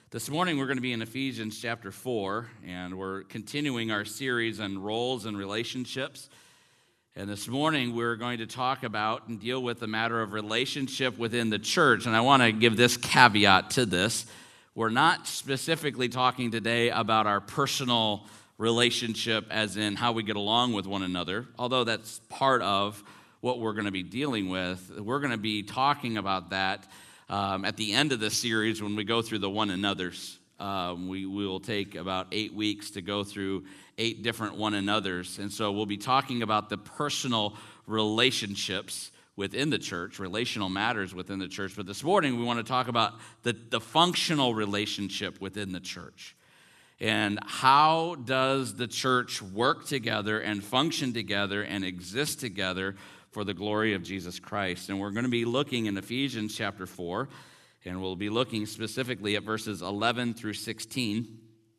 This morning we're going to be in Ephesians chapter 4, and we're continuing our series on roles and relationships. And this morning we're going to talk about and deal with the matter of relationship within the church. And I want to give this caveat to this. We're not specifically talking today about our personal relationship as in how we get along with one another, although that's part of what we're going to be dealing with. We're going to be talking about that at the end of this series when we go through the one another's. We will take about 8 weeks to go through 8 different one another's. And so we'll be talking about the personal relationships within the church, relational matters within the church. But this morning we want to talk about the functional relationship within the church. And how does the church work together and function together and exist together for the glory of Jesus Christ? And we're going to be looking in Ephesians chapter 4, and we'll be looking specifically at verses 11 through 16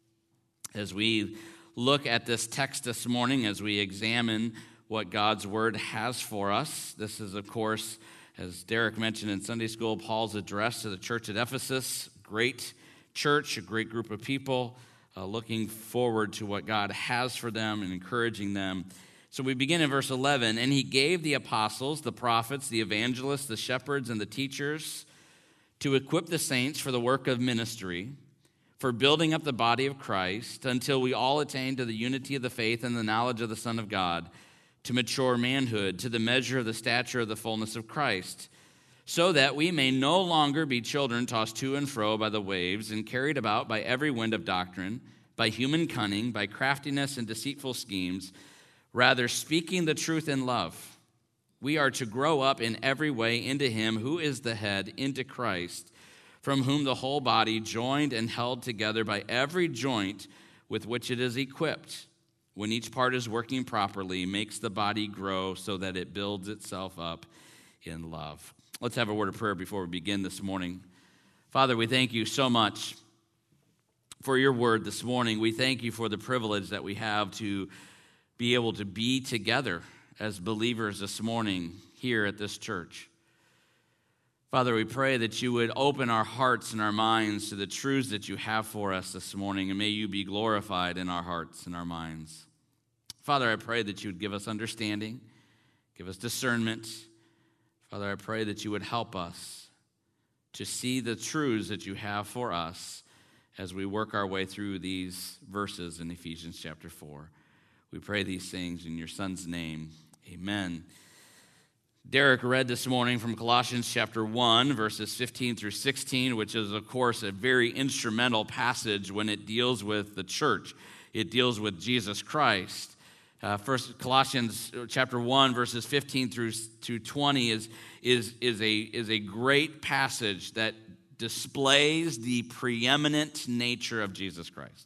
as we look at this text this morning, as we examine what God's word has for us. This is, of course, as Derek mentioned in Sunday school, Paul's address to the church at Ephesus. Great church, a great group of people, looking forward to what God has for them and encouraging them. So we begin in verse 11, and he gave the apostles, the prophets, the evangelists, the shepherds, and the teachers to equip the saints for the work of ministry, for building up the body of Christ, until we all attain to the unity of the faith and the knowledge of the Son of God, to mature manhood, to the measure of the stature of the fullness of Christ, so that we may no longer be children tossed to and fro by the waves and carried about by every wind of doctrine, by human cunning, by craftiness and deceitful schemes. Rather, speaking the truth in love, we are to grow up in every way into him who is the head, into Christ, from whom the whole body, joined and held together by every joint with which it is equipped, when each part is working properly, makes the body grow so that it builds itself up in love. Let's have a word of prayer before we begin this morning. Father, we thank you so much for your word this morning. We thank you for the privilege that we have to be able to be together as believers this morning here at this church. Father, we pray that you would open our hearts and our minds to the truths that you have for us this morning, and may you be glorified in our hearts and our minds. Father, I pray that you would give us understanding, give us discernment. Father, I pray that you would help us to see the truths that you have for us as we work our way through these verses in Ephesians chapter 4. We pray these things in your Son's name. Amen. Derek read this morning from Colossians chapter 1, verses 15 through 16, which is, of course, a very instrumental passage when it deals with the church. It deals with Jesus Christ. First Colossians chapter 1, verses 15 through 20 is a great passage that displays the preeminent nature of Jesus Christ.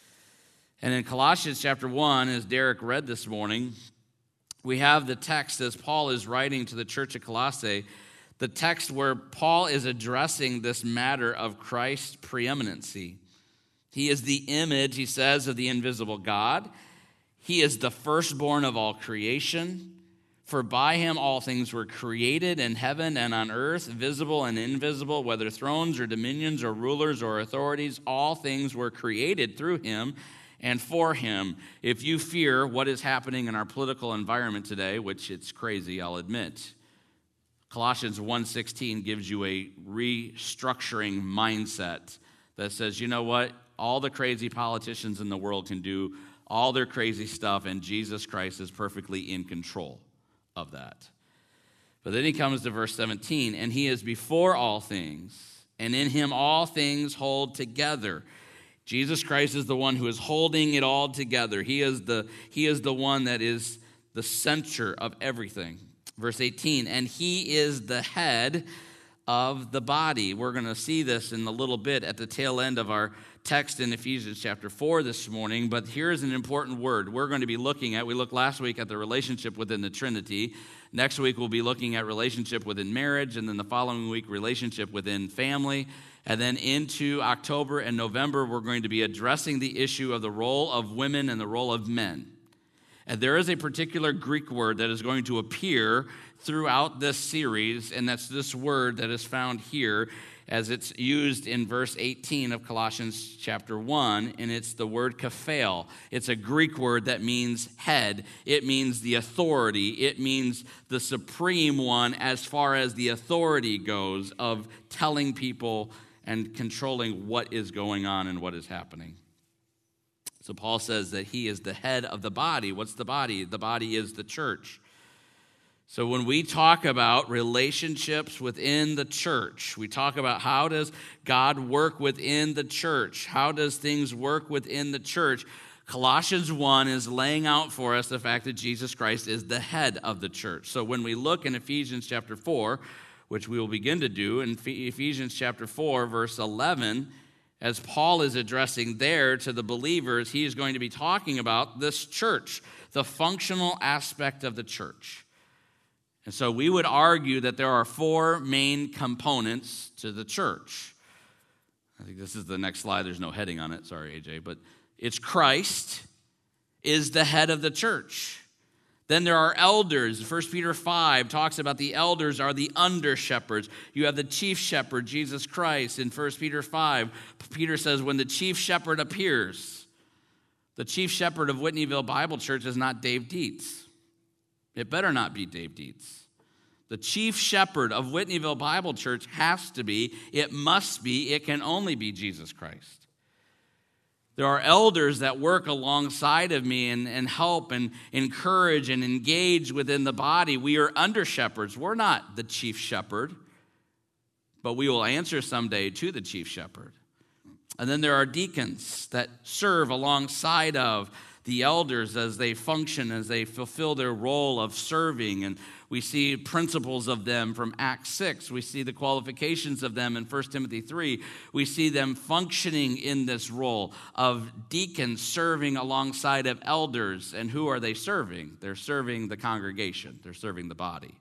And in Colossians chapter 1, as Derek read this morning, we have the text as Paul is writing to the church at Colossae, the text where Paul is addressing this matter of Christ's preeminency. He is the image, he says, of the invisible God. He is the firstborn of all creation. For by him all things were created in heaven and on earth, visible and invisible, whether thrones or dominions or rulers or authorities, all things were created through him and for him. If you fear what is happening in our political environment today, which it's crazy, I'll admit, Colossians 1:16 gives you a restructuring mindset that says, you know what? All the crazy politicians in the world can do all their crazy stuff, and Jesus Christ is perfectly in control of that. But then he comes to verse 17, and he is before all things, and in him all things hold together. Jesus Christ is the one who is holding it all together. He is the one that is the center of everything. Verse 18, and he is the head of the body. We're going to see this in a little bit at the tail end of our text in Ephesians chapter 4 this morning, but here's an important word we're going to be looking at. We looked last week at the relationship within the Trinity. Next week we'll be looking at relationship within marriage, and then the following week relationship within family. And then into October and November, we're going to be addressing the issue of the role of women and the role of men. And there is a particular Greek word that is going to appear throughout this series, and that's this word that is found here. as it's used in verse 18 of Colossians chapter 1, and it's the word kephale. It's a Greek word that means head. It means the authority. It means the supreme one as far as the authority goes of telling people and controlling what is going on and what is happening. So Paul says that he is the head of the body. What's the body? The body is the church. So when we talk about relationships within the church, we talk about how does God work within the church? How does things work within the church? Colossians 1 is laying out for us the fact that Jesus Christ is the head of the church. So when we look in Ephesians chapter 4, which we will begin to do in Ephesians chapter 4, verse 11, as Paul is addressing there to the believers, he is going to be talking about this church, the functional aspect of the church. And so we would argue that there are four main components to the church. I think this is the next slide. There's no heading on it. Sorry, AJ. But it's Christ is the head of the church. Then there are elders. 1 Peter 5 talks about the elders are the under-shepherds. You have the chief shepherd, Jesus Christ. In 1 Peter 5, Peter says, when the chief shepherd appears, the chief shepherd of Whitneyville Bible Church is not Dave Dietz. It better not be Dave Dietz. The chief shepherd of Whitneyville Bible Church has to be, it must be, it can only be Jesus Christ. There are elders that work alongside of me and help and encourage and engage within the body. We are under shepherds. We're not the chief shepherd, but we will answer someday to the chief shepherd. And then there are deacons that serve alongside of the elders as they function, as they fulfill their role of serving. And we see principles of them from Acts 6. We see the qualifications of them in 1 Timothy 3. We see them functioning in this role of deacons serving alongside of elders. And who are they serving? They're serving the congregation. They're serving the body.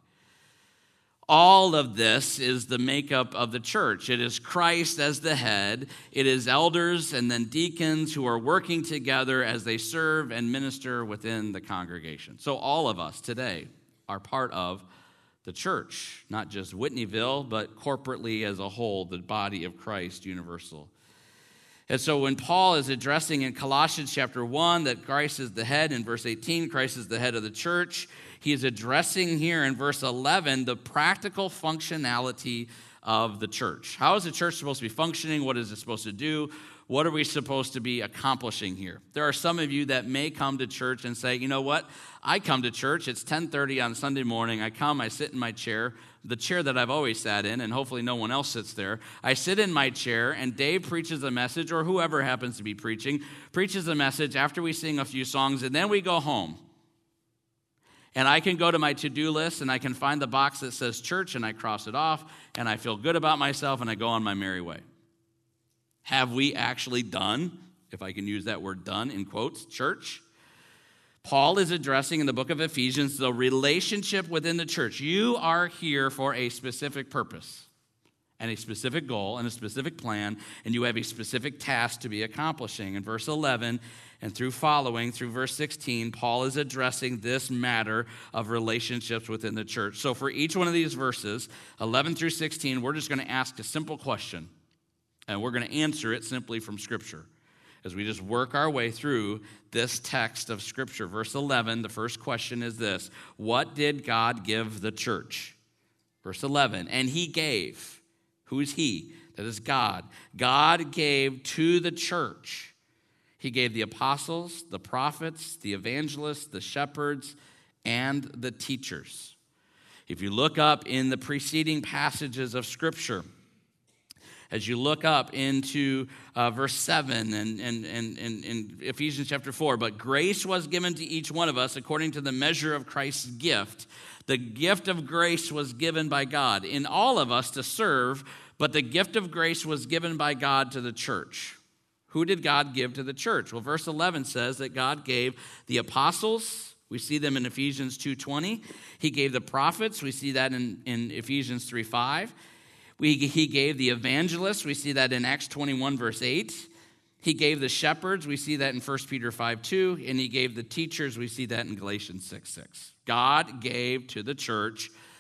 All of this is the makeup of the church. It is Christ as the head. It is elders and then deacons who are working together as they serve and minister within the congregation. So all of us today are part of the church, not just Whitneyville, but corporately as a whole, the body of Christ universal. And so when Paul is addressing in Colossians chapter 1 that Christ is the head, in verse 18, Christ is the head of the church, he is addressing here in verse 11 the practical functionality of the church. How is the church supposed to be functioning? What is it supposed to do? What are we supposed to be accomplishing here? There are some of you that may come to church and say, you know what? I come to church. It's 10:30 on Sunday morning. I come, I sit in my chair, the chair that I've always sat in, and hopefully no one else sits there. I sit in my chair, and Dave preaches a message, or whoever happens to be preaching, preaches a message after we sing a few songs, and then we go home. And I can go to my to-do list, and I can find the box that says church, and I cross it off, and I feel good about myself, and I go on my merry way. Have we actually done, if I can use that word done in quotes, church? Paul is addressing in the book of Ephesians the relationship within the church. You are here for a specific purpose and a specific goal and a specific plan, and you have a specific task to be accomplishing. In verse 11 and through verse 16, Paul is addressing this matter of relationships within the church. So for each one of these verses, 11 through 16, we're just going to ask a simple question, and we're going to answer it simply from Scripture as we just work our way through this text of Scripture. Verse 11, the first question is this: what did God give the church? Verse 11, and he gave. Who is he? That is God. God gave to the church. He gave the apostles, the prophets, the evangelists, the shepherds, and the teachers. If you look up in the preceding passages of Scripture, as you look up into verse 7 and in Ephesians chapter 4, but grace was given to each one of us according to the measure of Christ's gift. The gift of grace was given by God in all of us to serve, but the gift of grace was given by God to the church. Who did God give to the church? Well, verse 11 says that God gave the apostles. We see them in Ephesians 2:20. He gave the prophets. We see that in Ephesians 3:5. He gave the evangelists. We see that in Acts 21, verse 8. He gave the shepherds. We see that in 1 Peter 5:2. And he gave the teachers. We see that in Galatians 6:6. God gave to the church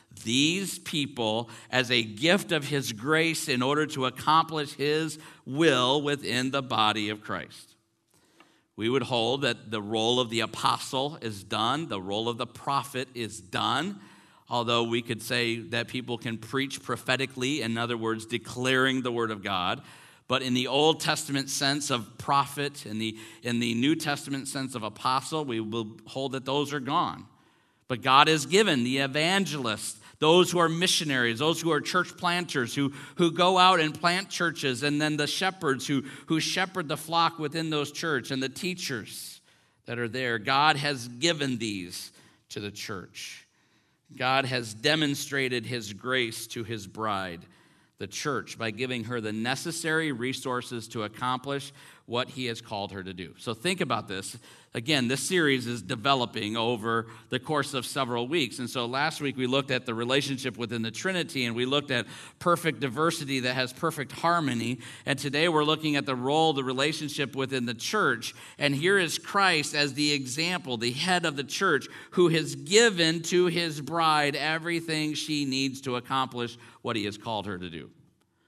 these people as a gift of his grace in order to accomplish his will within the body of Christ. We would hold that the role of the apostle is done, the role of the prophet is done, although we could say that people can preach prophetically, in other words, declaring the word of God. But in the Old Testament sense of prophet, in the New Testament sense of apostle, we will hold that those are gone. But God has given the evangelists, those who are missionaries, those who are church planters, who go out and plant churches, and then the shepherds who shepherd the flock within those churches, and the teachers that are there. God has given these to the church. God has demonstrated his grace to his bride, the church, by giving her the necessary resources to accomplish what he has called her to do. So think about this. Again, this series is developing over the course of several weeks. And so last week we looked at the relationship within the Trinity, and we looked at perfect diversity that has perfect harmony. And today we're looking at the role, the relationship within the church. And here is Christ as the example, the head of the church, who has given to his bride everything she needs to accomplish what he has called her to do.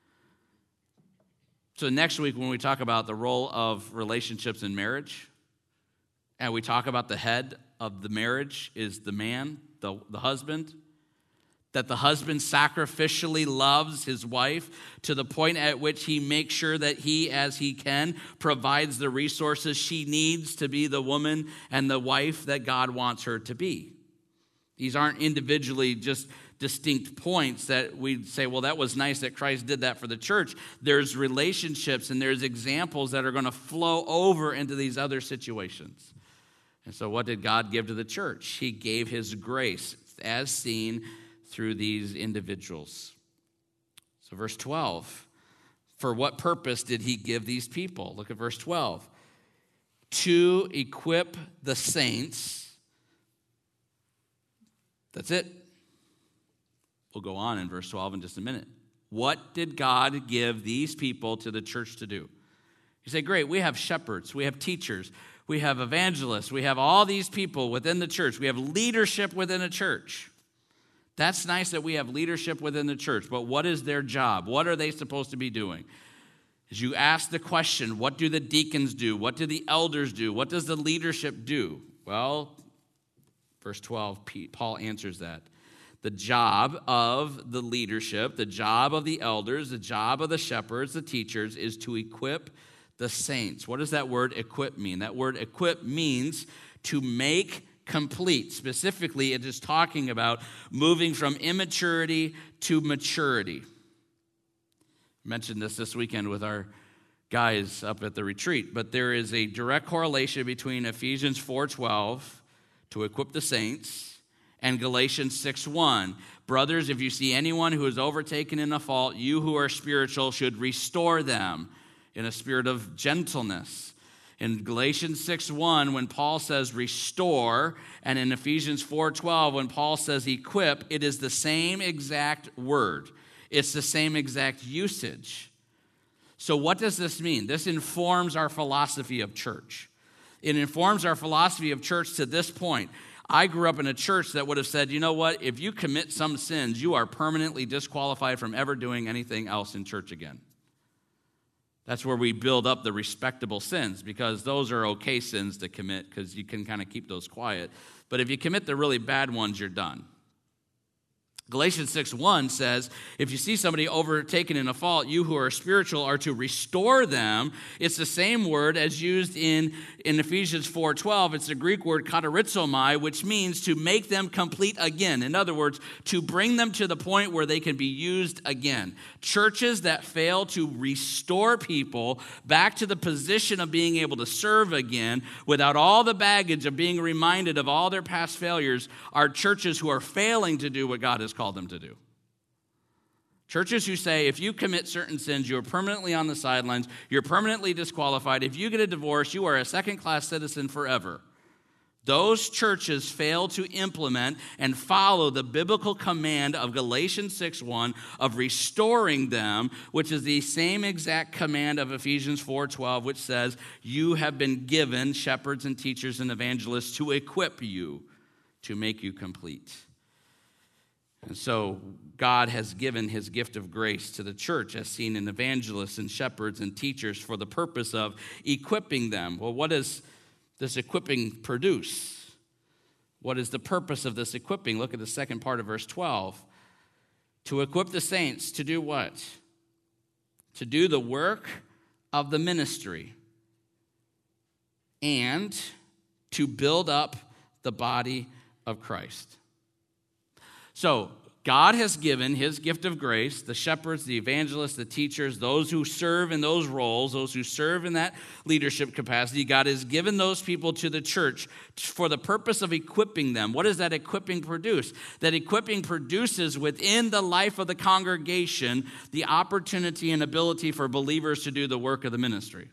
So next week when we talk about the role of relationships in marriage, and we talk about the head of the marriage is the man, the husband, that the husband sacrificially loves his wife to the point at which he makes sure that he, as he can, provides the resources she needs to be the woman and the wife that God wants her to be. These aren't individually just distinct points that we'd say, well, that was nice that Christ did that for the church. There's relationships and there's examples that are going to flow over into these other situations. And so what did God give to the church? He gave his grace as seen through these individuals. So verse 12, for what purpose did he give these people? Look at verse 12. To equip the saints. That's it. We'll go on in verse 12 in just a minute. What did God give these people to the church to do? You say, great, we have shepherds, we have teachers, we have evangelists, we have all these people within the church. We have leadership within a church. That's nice that we have leadership within the church, but what is their job? What are they supposed to be doing? As you ask the question, what do the deacons do? What do the elders do? What does the leadership do? Well, verse 12, Paul answers that. The job of the leadership, the job of the elders, the job of the shepherds, the teachers, is to equip the saints. What does that word equip mean? That word equip means to make complete. Specifically, it is talking about moving from immaturity to maturity. I mentioned this weekend with our guys up at the retreat, but there is a direct correlation between Ephesians 4:12, to equip the saints, and Galatians 6:1. Brothers, if you see anyone who is overtaken in a fault, you who are spiritual should restore them in a spirit of gentleness. In Galatians 6:1, when Paul says restore, and in Ephesians 4:12, when Paul says equip, it is the same exact word. It's the same exact usage. So what does this mean? This informs our philosophy of church. It informs our philosophy of church to this point. I grew up in a church that would have said, you know what, if you commit some sins, you are permanently disqualified from ever doing anything else in church again. That's where we build up the respectable sins, because those are okay sins to commit because you can kind of keep those quiet. But if you commit the really bad ones, you're done. Galatians 6:1 says, if you see somebody overtaken in a fault, you who are spiritual are to restore them. It's the same word as used in Ephesians 4:12. It's the Greek word katarizomai, which means to make them complete again. In other words, to bring them to the point where they can be used again. Churches that fail to restore people back to the position of being able to serve again without all the baggage of being reminded of all their past failures are churches who are failing to do what God has called them to do. Churches who say if you commit certain sins, you're permanently on the sidelines, you're permanently disqualified. If you get a divorce, you are a second-class citizen forever. Those churches fail to implement and follow the biblical command of Galatians 6:1 of restoring them, which is the same exact command of Ephesians 4:12, which says, you have been given shepherds and teachers and evangelists to equip you, to make you complete. And so God has given his gift of grace to the church, as seen in evangelists and shepherds and teachers, for the purpose of equipping them. Well, what does this equipping produce? What is the purpose of this equipping? Look at the second part of verse 12. To equip the saints to do what? To do the work of the ministry and to build up the body of Christ. So, God has given his gift of grace, the shepherds, the evangelists, the teachers, those who serve in those roles, those who serve in that leadership capacity. God has given those people to the church for the purpose of equipping them. What does that equipping produce? That equipping produces within the life of the congregation the opportunity and ability for believers to do the work of the ministry.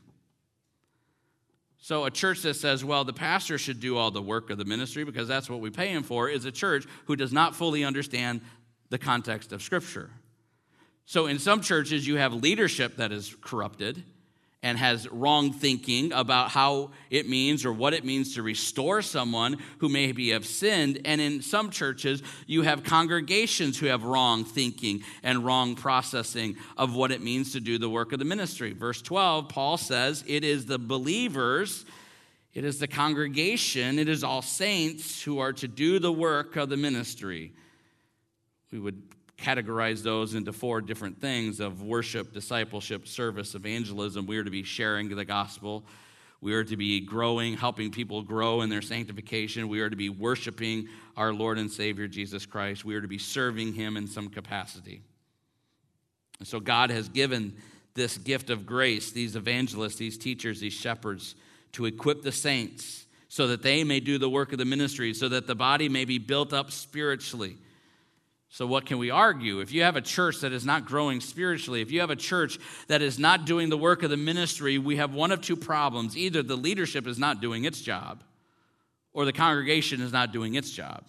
So a church that says, well, the pastor should do all the work of the ministry because that's what we pay him for, is a church who does not fully understand the context of Scripture. So in some churches, you have leadership that is corrupted and has wrong thinking about how it means or what it means to restore someone who maybe have sinned. And in some churches, you have congregations who have wrong thinking and wrong processing of what it means to do the work of the ministry. Verse 12, Paul says, it is the believers, it is the congregation, it is all saints who are to do the work of the ministry. We would categorize those into four different things of worship, discipleship, service, evangelism. We are to be sharing the gospel. We are to be growing, helping people grow in their sanctification. We are to be worshiping our Lord and Savior, Jesus Christ. We are to be serving him in some capacity. And so God has given this gift of grace, these evangelists, these teachers, these shepherds, to equip the saints so that they may do the work of the ministry, so that the body may be built up spiritually. So what can we argue? If you have a church that is not growing spiritually, if you have a church that is not doing the work of the ministry, we have one of two problems. Either the leadership is not doing its job, or the congregation is not doing its job.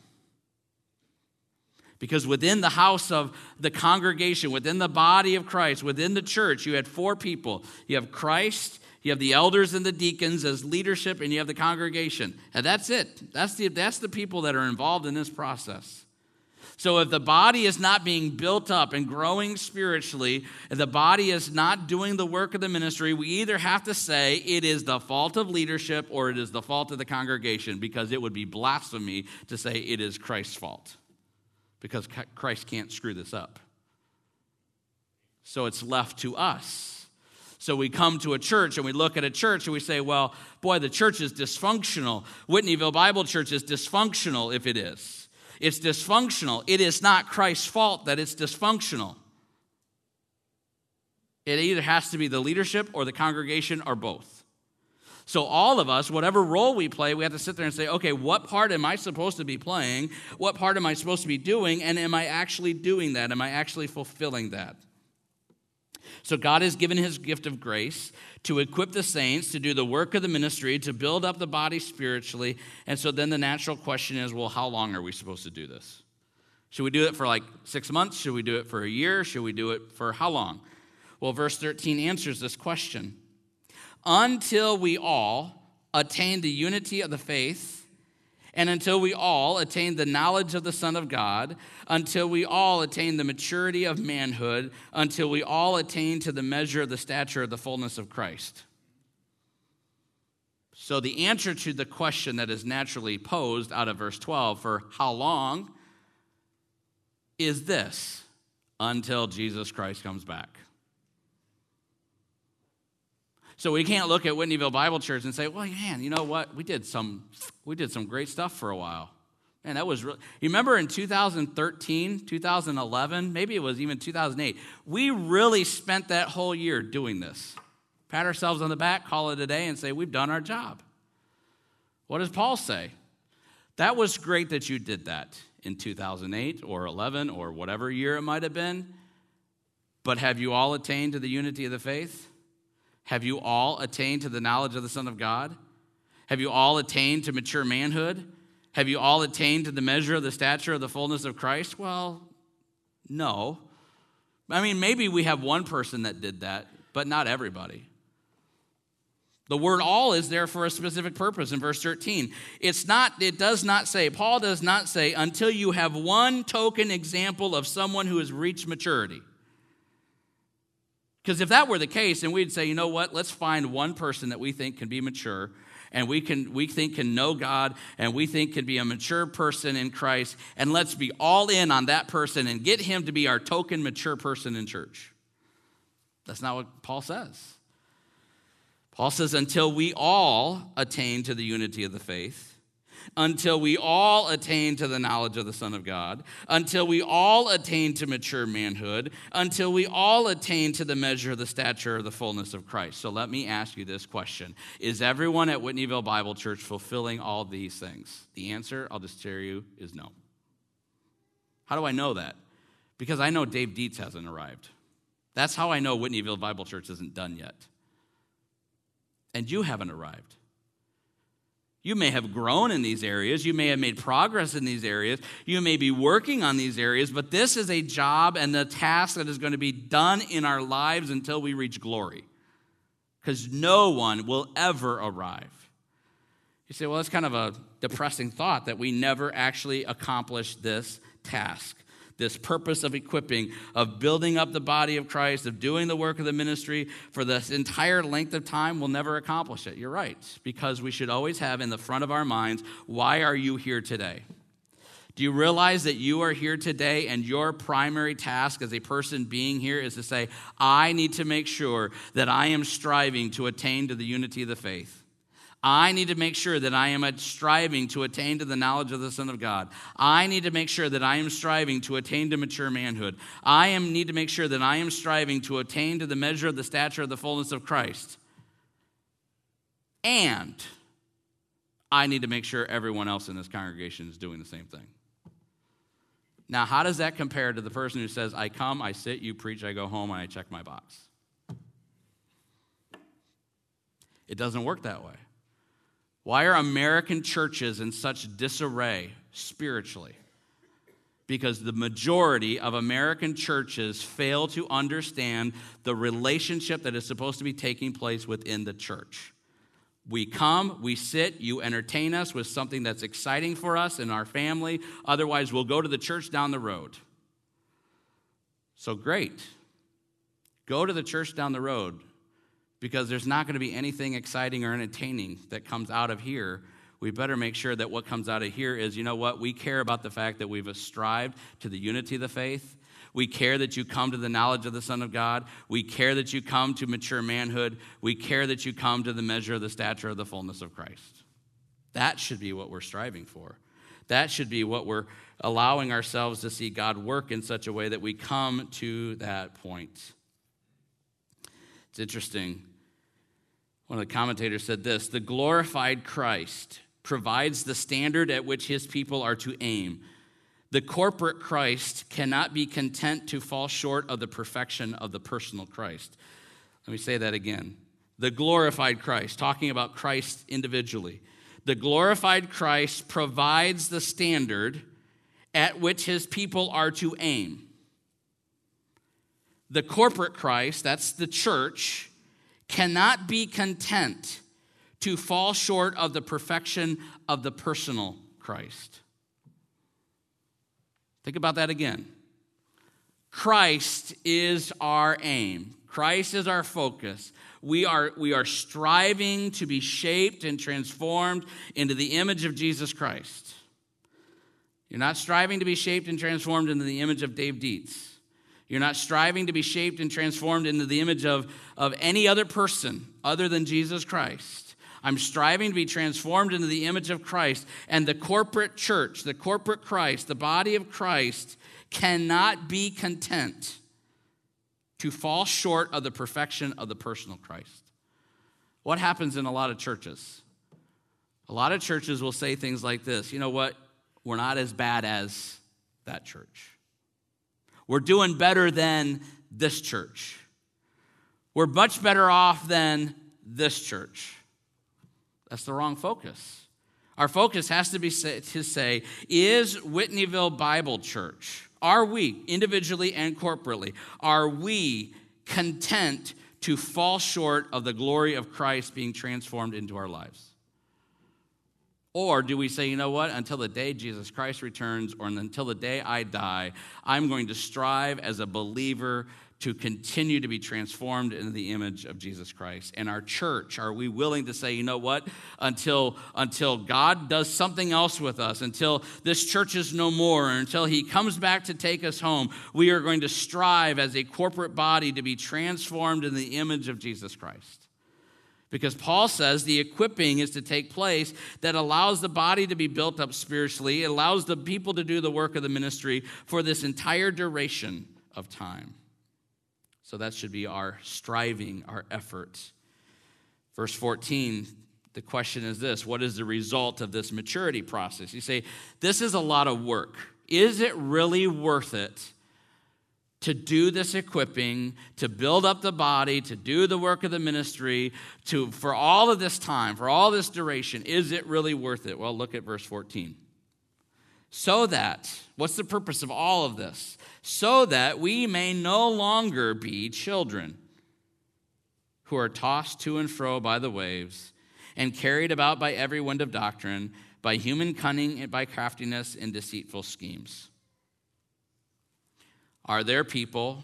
Because within the house of the congregation, within the body of Christ, within the church, you had four people. You have Christ, you have the elders and the deacons as leadership, and you have the congregation. And that's it. That's the people that are involved in this process. So if the body is not being built up and growing spiritually, if the body is not doing the work of the ministry, we either have to say it is the fault of leadership or it is the fault of the congregation, because it would be blasphemy to say it is Christ's fault, because Christ can't screw this up. So it's left to us. So we come to a church and we look at a church and we say, well, boy, the church is dysfunctional. Whitneyville Bible Church is dysfunctional if it is. It's dysfunctional. It is not Christ's fault that it's dysfunctional. It either has to be the leadership or the congregation or both. So all of us, whatever role we play, we have to sit there and say, okay, what part am I supposed to be playing? What part am I supposed to be doing? And am I actually doing that? Am I actually fulfilling that? So God has given his gift of grace to equip the saints to do the work of the ministry, to build up the body spiritually. And so then the natural question is, well, how long are we supposed to do this? Should we do it for like 6 months? Should we do it for a year? Should we do it for how long? Well, verse 13 answers this question. Until we all attain the unity of the faith, and until we all attain the knowledge of the Son of God, until we all attain the maturity of manhood, until we all attain to the measure of the stature of the fullness of Christ. So the answer to the question that is naturally posed out of verse 12 for how long is this: until Jesus Christ comes back. So we can't look at Whitneyville Bible Church and say, well, man, you know what? We did some great stuff for a while. Man, that was really, you remember in 2013, 2011, maybe it was even 2008, we really spent that whole year doing this. Pat ourselves on the back, call it a day, and say, we've done our job. What does Paul say? That was great that you did that in 2008 or 11 or whatever year it might have been, but have you all attained to the unity of the faith? Have you all attained to the knowledge of the Son of God? Have you all attained to mature manhood? Have you all attained to the measure of the stature of the fullness of Christ? Well, no. I mean, maybe we have one person that did that, but not everybody. The word all is there for a specific purpose in verse 13. Paul does not say, until you have one token example of someone who has reached maturity. Because if that were the case, then we'd say, you know what, let's find one person that we think can be mature, and we think can know God, and we think can be a mature person in Christ, and let's be all in on that person and get him to be our token mature person in church. That's not what Paul says. Paul says, until we all attain to the unity of the faith, until we all attain to the knowledge of the Son of God, until we all attain to mature manhood, until we all attain to the measure of the stature of the fullness of Christ. So let me ask you this question. Is everyone at Whitneyville Bible Church fulfilling all these things? The answer, I'll just tell you, is no. How do I know that? Because I know Dave Dietz hasn't arrived. That's how I know Whitneyville Bible Church isn't done yet. And you haven't arrived. You may have grown in these areas. You may have made progress in these areas. You may be working on these areas, but this is a job and a task that is going to be done in our lives until we reach glory. Because no one will ever arrive. You say, well, that's kind of a depressing thought that we never actually accomplish this task. This purpose of equipping, of building up the body of Christ, of doing the work of the ministry for this entire length of time, we'll never accomplish it. You're right, because we should always have in the front of our minds, why are you here today? Do you realize that you are here today and your primary task as a person being here is to say, I need to make sure that I am striving to attain to the unity of the faith. I need to make sure that I am striving to attain to the knowledge of the Son of God. I need to make sure that I am striving to attain to mature manhood. Need to make sure that I am striving to attain to the measure of the stature of the fullness of Christ. And I need to make sure everyone else in this congregation is doing the same thing. Now, how does that compare to the person who says, I come, I sit, you preach, I go home, and I check my box? It doesn't work that way. Why are American churches in such disarray spiritually? Because the majority of American churches fail to understand the relationship that is supposed to be taking place within the church. We come, we sit, you entertain us with something that's exciting for us and our family. Otherwise, we'll go to the church down the road. So great. Go to the church down the road. Because there's not going to be anything exciting or entertaining that comes out of here. We better make sure that what comes out of here is, you know what, we care about the fact that we've strived to the unity of the faith. We care that you come to the knowledge of the Son of God. We care that you come to mature manhood. We care that you come to the measure of the stature of the fullness of Christ. That should be what we're striving for. That should be what we're allowing ourselves to see God work in such a way that we come to that point. It's interesting. One of the commentators said this, the glorified Christ provides the standard at which his people are to aim. The corporate Christ cannot be content to fall short of the perfection of the personal Christ. Let me say that again. The glorified Christ, talking about Christ individually. The glorified Christ provides the standard at which his people are to aim. The corporate Christ, that's the church, cannot be content to fall short of the perfection of the personal Christ. Think about that again. Christ is our aim. Christ is our focus. We are striving to be shaped and transformed into the image of Jesus Christ. You're not striving to be shaped and transformed into the image of Dave Dietz. You're not striving to be shaped and transformed into the image of any other person other than Jesus Christ. I'm striving to be transformed into the image of Christ. And the corporate church, the corporate Christ, the body of Christ cannot be content to fall short of the perfection of the personal Christ. What happens in a lot of churches? A lot of churches will say things like this, you know what? We're not as bad as that church. We're doing better than this church. We're much better off than this church. That's the wrong focus. Our focus has to be to say, is Whitneyville Bible Church, are we, individually and corporately, are we content to fall short of the glory of Christ being transformed into our lives? Or do we say, you know what, until the day Jesus Christ returns or until the day I die, I'm going to strive as a believer to continue to be transformed into the image of Jesus Christ? And our church, are we willing to say, you know what, until God does something else with us, until this church is no more, until he comes back to take us home, we are going to strive as a corporate body to be transformed in the image of Jesus Christ? Because Paul says the equipping is to take place that allows the body to be built up spiritually. It allows the people to do the work of the ministry for this entire duration of time. So that should be our striving, our effort. Verse 14, the question is this: what is the result of this maturity process? You say, this is a lot of work. Is it really worth it to do this equipping, to build up the body, to do the work of the ministry, for all of this time, for all this duration? Is it really worth it? Well, look at verse 14. So that, what's the purpose of all of this? So that we may no longer be children who are tossed to and fro by the waves and carried about by every wind of doctrine, by human cunning and by craftiness and deceitful schemes. Are there people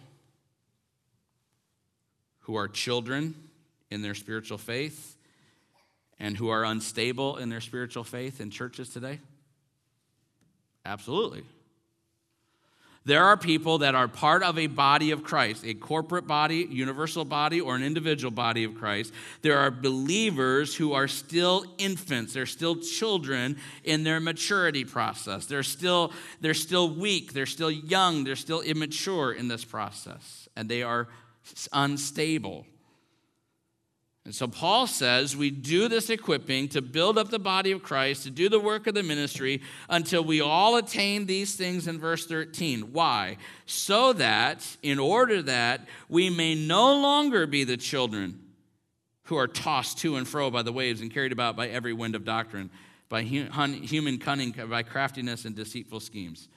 who are children in their spiritual faith and who are unstable in their spiritual faith in churches today? Absolutely. There are people that are part of a body of Christ, a corporate body, universal body, or an individual body of Christ. There are believers who are still infants. They're still children in their maturity process. They're still weak. They're still young. They're still immature in this process, and they are unstable. And so Paul says we do this equipping to build up the body of Christ, to do the work of the ministry until we all attain these things in verse 13. Why? So that, in order that we may no longer be the children who are tossed to and fro by the waves and carried about by every wind of doctrine, by human cunning, by craftiness and deceitful schemes.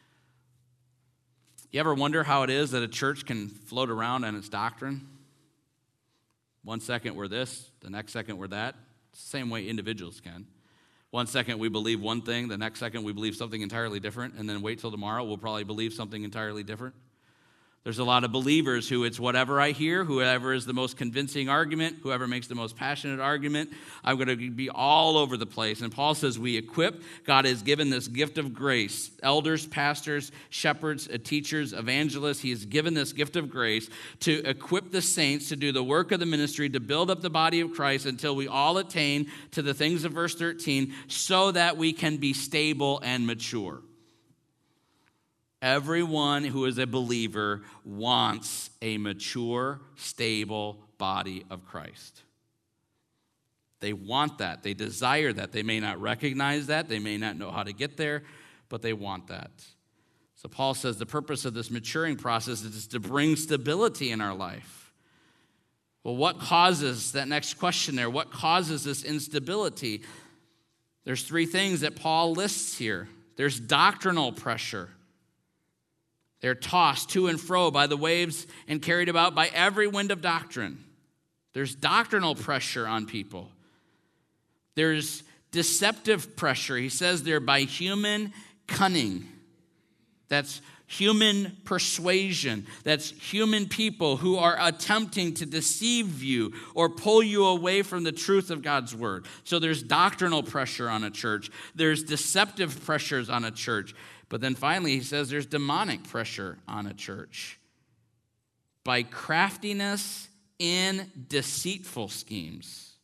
You ever wonder how it is that a church can float around on its doctrine? One second we're this, the next second we're that. It's the same way individuals can. One second we believe one thing, the next second we believe something entirely different, and then wait till tomorrow, we'll probably believe something entirely different. There's a lot of believers who it's whatever I hear, whoever is the most convincing argument, whoever makes the most passionate argument, I'm going to be all over the place. And Paul says we equip. God has given this gift of grace. Elders, pastors, shepherds, teachers, evangelists. He has given this gift of grace to equip the saints to do the work of the ministry, to build up the body of Christ until we all attain to the things of verse 13 so that we can be stable and mature. Everyone who is a believer wants a mature, stable body of Christ. They want that. They desire that. They may not recognize that. They may not know how to get there, but they want that. So Paul says the purpose of this maturing process is to bring stability in our life. Well, what causes, that next question there, what causes this instability? There's three things that Paul lists here. There's doctrinal pressure. They're tossed to and fro by the waves and carried about by every wind of doctrine. There's doctrinal pressure on people. There's deceptive pressure. He says they're by human cunning. That's human persuasion. That's human people who are attempting to deceive you or pull you away from the truth of God's word. So there's doctrinal pressure on a church. There's deceptive pressures on a church. But then finally, he says there's demonic pressure on a church by craftiness in deceitful schemes.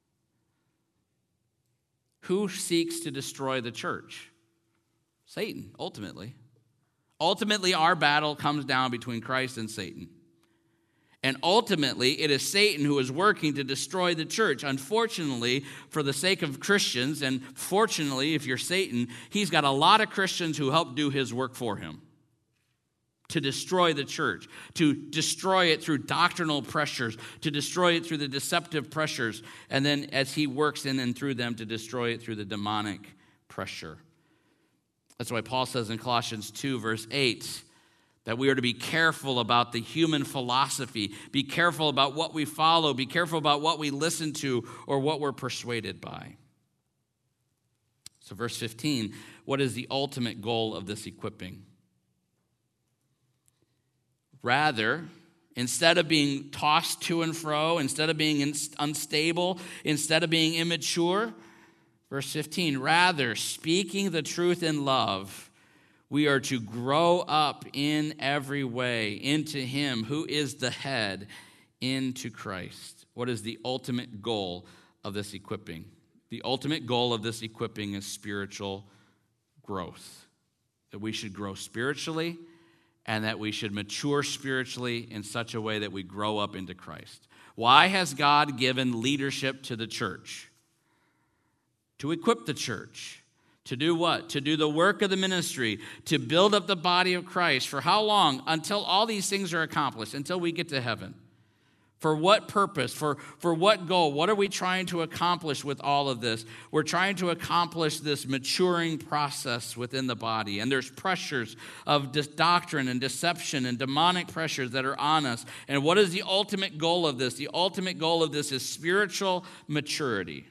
Who seeks to destroy the church? Satan, ultimately. Ultimately, our battle comes down between Christ and Satan. And ultimately, it is Satan who is working to destroy the church. Unfortunately, for the sake of Christians, and fortunately, if you're Satan, he's got a lot of Christians who help do his work for him to destroy the church, to destroy it through doctrinal pressures, to destroy it through the deceptive pressures, and then as he works in and through them, to destroy it through the demonic pressure. That's why Paul says in Colossians 2, verse 8, that we are to be careful about the human philosophy, be careful about what we follow, be careful about what we listen to or what we're persuaded by. So verse 15, what is the ultimate goal of this equipping? Rather, instead of being tossed to and fro, instead of being unstable, instead of being immature, verse 15, rather, speaking the truth in love, we are to grow up in every way into him who is the head, into Christ. What is the ultimate goal of this equipping? The ultimate goal of this equipping is spiritual growth. That we should grow spiritually and that we should mature spiritually in such a way that we grow up into Christ. Why has God given leadership to the church? To equip the church. To do what? To do the work of the ministry, to build up the body of Christ. For how long? Until all these things are accomplished, until we get to heaven. For what purpose? For what goal? What are we trying to accomplish with all of this? We're trying to accomplish this maturing process within the body. And there's pressures of doctrine and deception and demonic pressures that are on us. And what is the ultimate goal of this? The ultimate goal of this is spiritual maturity.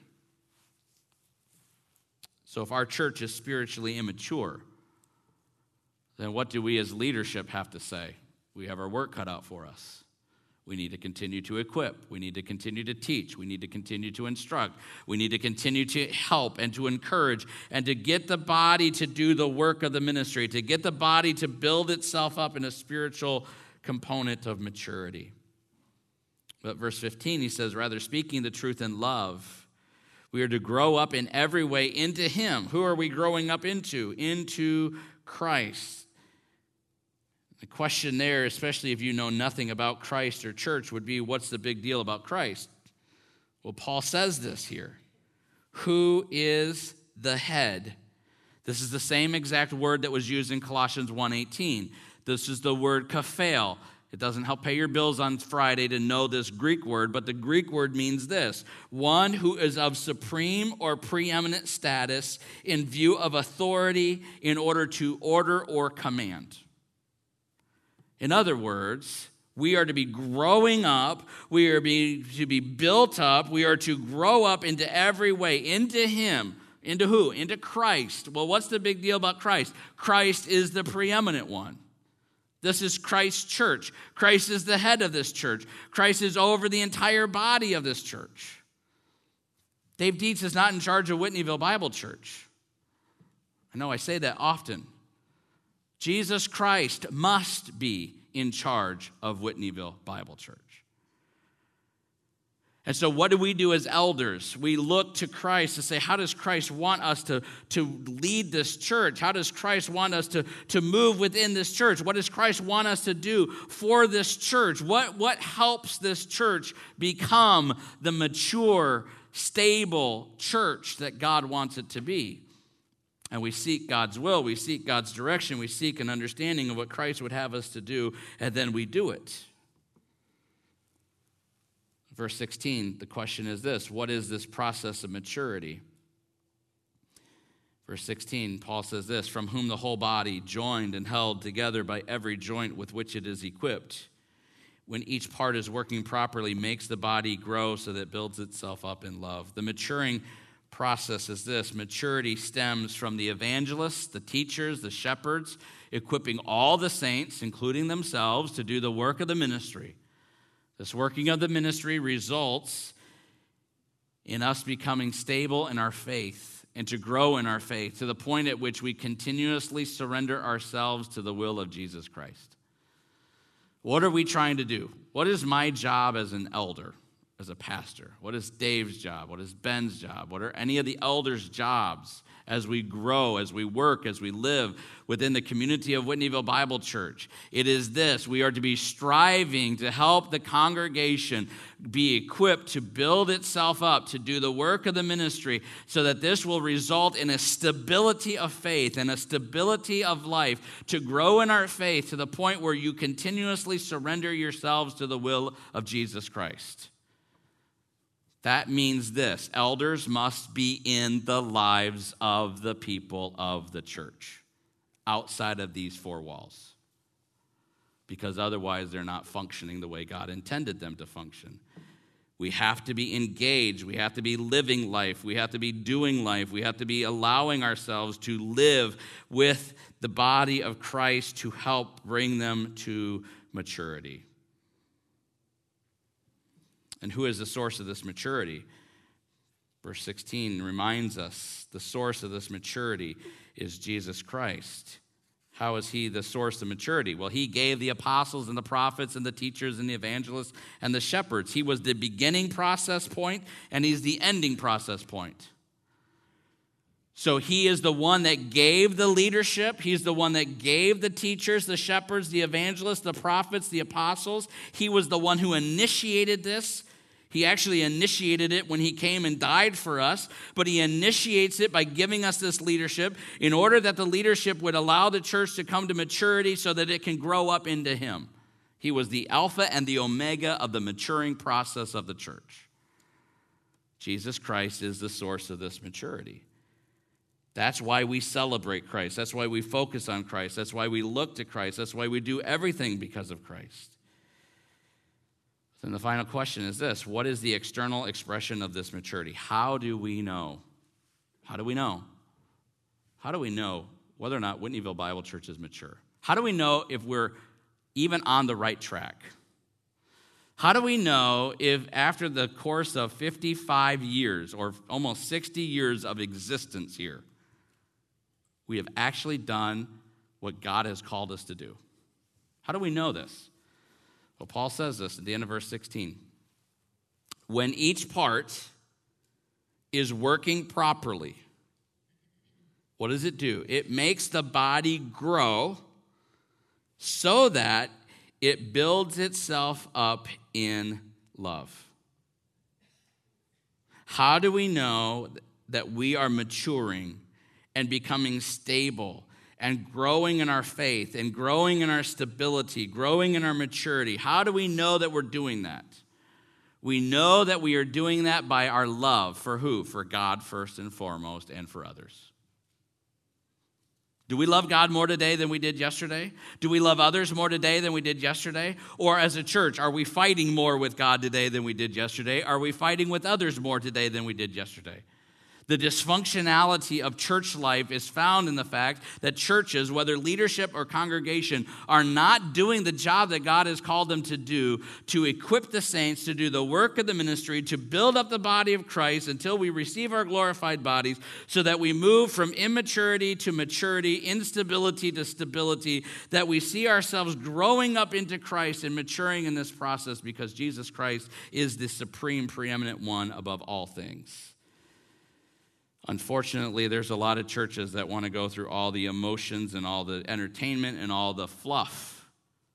So if our church is spiritually immature, then what do we as leadership have to say? We have our work cut out for us. We need to continue to equip. We need to continue to teach. We need to continue to instruct. We need to continue to help and to encourage and to get the body to do the work of the ministry, to get the body to build itself up in a spiritual component of maturity. But verse 15, he says, rather speaking the truth in love, we are to grow up in every way into him. Who are we growing up into? Into Christ. The question there, especially if you know nothing about Christ or church, would be, what's the big deal about Christ? Well, Paul says this here. Who is the head? This is the same exact word that was used in Colossians 1:18. This is the word kaphael. It doesn't help pay your bills on Friday to know this Greek word, but the Greek word means this: one who is of supreme or preeminent status in view of authority in order to order or command. In other words, we are to be growing up, we are to be built up, we are to grow up into every way, into him. Into who? Into Christ. Well, what's the big deal about Christ? Christ is the preeminent one. This is Christ's church. Christ is the head of this church. Christ is over the entire body of this church. Dave Dietz is not in charge of Whitneyville Bible Church. I know I say that often. Jesus Christ must be in charge of Whitneyville Bible Church. And so what do we do as elders? We look to Christ to say, how does Christ want us to lead this church? How does Christ want us to move within this church? What does Christ want us to do for this church? What helps this church become the mature, stable church that God wants it to be? And we seek God's will, we seek God's direction, we seek an understanding of what Christ would have us to do, and then we do it. Verse 16, the question is this: what is this process of maturity? Verse 16, Paul says this: from whom the whole body, joined and held together by every joint with which it is equipped, when each part is working properly, makes the body grow so that it builds itself up in love. The maturing process is this: maturity stems from the evangelists, the teachers, the shepherds, equipping all the saints, including themselves, to do the work of the ministry. This working of the ministry results in us becoming stable in our faith and to grow in our faith to the point at which we continuously surrender ourselves to the will of Jesus Christ. What are we trying to do? What is my job as an elder, as a pastor? What is Dave's job? What is Ben's job? What are any of the elders' jobs as we grow, as we work, as we live within the community of Whitneyville Bible Church? It is this: we are to be striving to help the congregation be equipped to build itself up, to do the work of the ministry, so that this will result in a stability of faith and a stability of life, to grow in our faith to the point where you continuously surrender yourselves to the will of Jesus Christ. That means this: elders must be in the lives of the people of the church, outside of these four walls. because otherwise they're not functioning the way God intended them to function. We have to be engaged. We have to be living life. We have to be doing life. We have to be allowing ourselves to live with the body of Christ to help bring them to maturity. And who is the source of this maturity? Verse 16 reminds us the source of this maturity is Jesus Christ. How is he the source of maturity? Well, he gave the apostles and the prophets and the teachers and the evangelists and the shepherds. He was the beginning process point, and he's the ending process point. So he is the one that gave the leadership. He's the one that gave the teachers, the shepherds, the evangelists, the prophets, the apostles. He was the one who initiated this. He actually initiated it when he came and died for us, but he initiates it by giving us this leadership in order that the leadership would allow the church to come to maturity so that it can grow up into him. He was the Alpha and the Omega of the maturing process of the church. Jesus Christ is the source of this maturity. That's why we celebrate Christ. That's why we focus on Christ. That's why we look to Christ. That's why we do everything because of Christ. Then the final question is this: what is the external expression of this maturity? How do we know? How do we know? How do we know whether or not Whitneyville Bible Church is mature? How do we know if we're even on the right track? How do we know if after the course of 55 years or almost 60 years of existence here, we have actually done what God has called us to do? How do we know this? Well, Paul says this at the end of verse 16. When each part is working properly, what does it do? It makes the body grow so that it builds itself up in love. How do we know that we are maturing and becoming stable and growing in our faith and growing in our stability, growing in our maturity? How do we know that we're doing that? We know that we are doing that by our love. For who? For God first and foremost, and for others. Do we love God more today than we did yesterday? Do we love others more today than we did yesterday? Or as a church, are we fighting more with God today than we did yesterday? Are we fighting with others more today than we did yesterday? The dysfunctionality of church life is found in the fact that churches, whether leadership or congregation, are not doing the job that God has called them to do, to equip the saints to do the work of the ministry, to build up the body of Christ until we receive our glorified bodies, so that we move from immaturity to maturity, instability to stability, that we see ourselves growing up into Christ and maturing in this process because Jesus Christ is the supreme, preeminent one above all things. Unfortunately, there's a lot of churches that want to go through all the emotions and all the entertainment and all the fluff.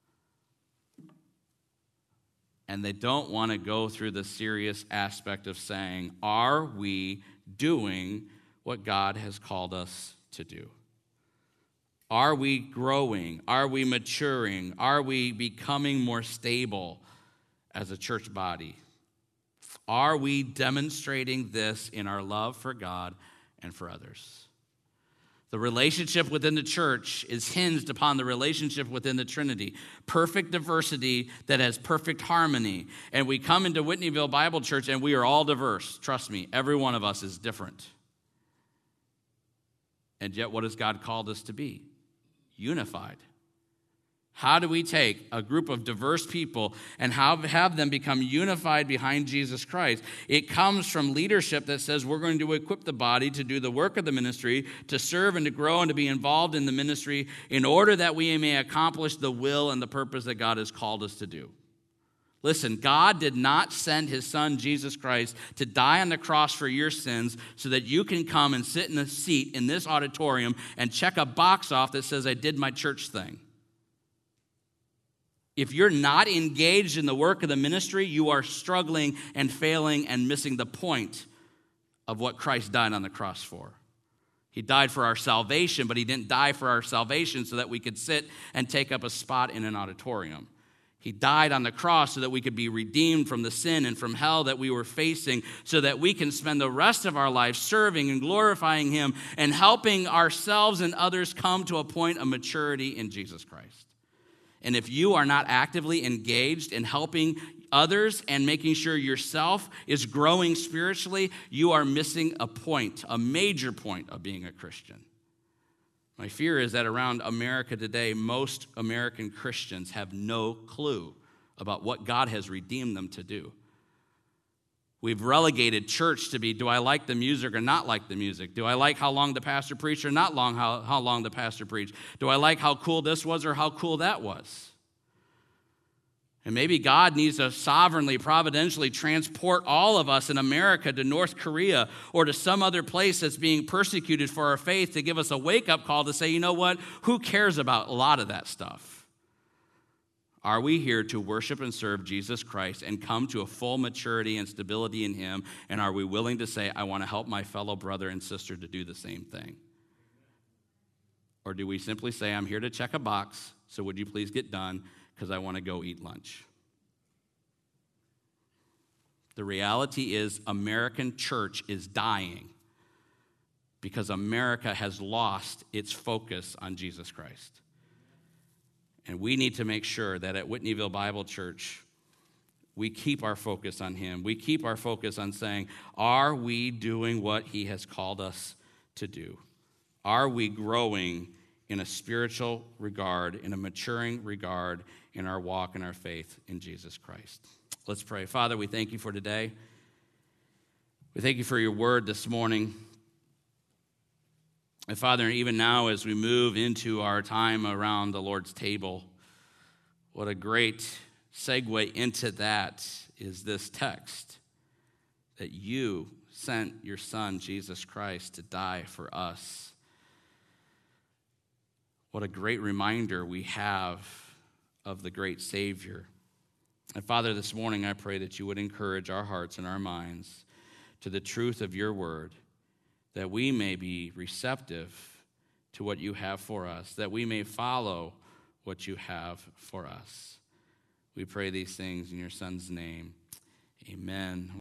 And they don't want to go through the serious aspect of saying, are we doing what God has called us to do? Are we growing? Are we maturing? Are we becoming more stable as a church body? Are we demonstrating this in our love for God and for others? The relationship within the church is hinged upon the relationship within the Trinity. Perfect diversity that has perfect harmony. And we come into Whitneyville Bible Church and we are all diverse. Trust me, every one of us is different. And yet what has God called us to be? Unified. How do we take a group of diverse people and have them become unified behind Jesus Christ? It comes from leadership that says we're going to equip the body to do the work of the ministry, to serve and to grow and to be involved in the ministry in order that we may accomplish the will and the purpose that God has called us to do. Listen, God did not send his son, Jesus Christ, to die on the cross for your sins so that you can come and sit in a seat in this auditorium and check a box off that says, I did my church thing. If you're not engaged in the work of the ministry, you are struggling and failing and missing the point of what Christ died on the cross for. He died for our salvation, but he didn't die for our salvation so that we could sit and take up a spot in an auditorium. He died on the cross so that we could be redeemed from the sin and from hell that we were facing, so that we can spend the rest of our life serving and glorifying him and helping ourselves and others come to a point of maturity in Jesus Christ. And if you are not actively engaged in helping others and making sure yourself is growing spiritually, you are missing a point, a major point of being a Christian. My fear is that around America today, most American Christians have no clue about what God has redeemed them to do. We've relegated church to be, do I like the music or not like the music? Do I like how long the pastor preached or not how long the pastor preached? Do I like how cool this was or how cool that was? And maybe God needs to sovereignly, providentially transport all of us in America to North Korea or to some other place that's being persecuted for our faith to give us a wake-up call to say, you know what? Who cares about a lot of that stuff? Are we here to worship and serve Jesus Christ and come to a full maturity and stability in Him? And are we willing to say, I want to help my fellow brother and sister to do the same thing? Or do we simply say, I'm here to check a box, so would you please get done? Because I want to go eat lunch. The reality is American church is dying because America has lost its focus on Jesus Christ. And we need to make sure that at Whitneyville Bible Church, we keep our focus on Him. We keep our focus on saying, are we doing what He has called us to do? Are we growing in a spiritual regard, in a maturing regard, in our walk and our faith in Jesus Christ? Let's pray. Father, we thank you for today. We thank you for your word this morning. And Father, even now as we move into our time around the Lord's table, what a great segue into that is this text, that you sent your Son, Jesus Christ, to die for us. What a great reminder we have of the great Savior. And Father, this morning I pray that you would encourage our hearts and our minds to the truth of your word, that we may be receptive to what you have for us, that we may follow what you have for us. We pray these things in your Son's name. Amen.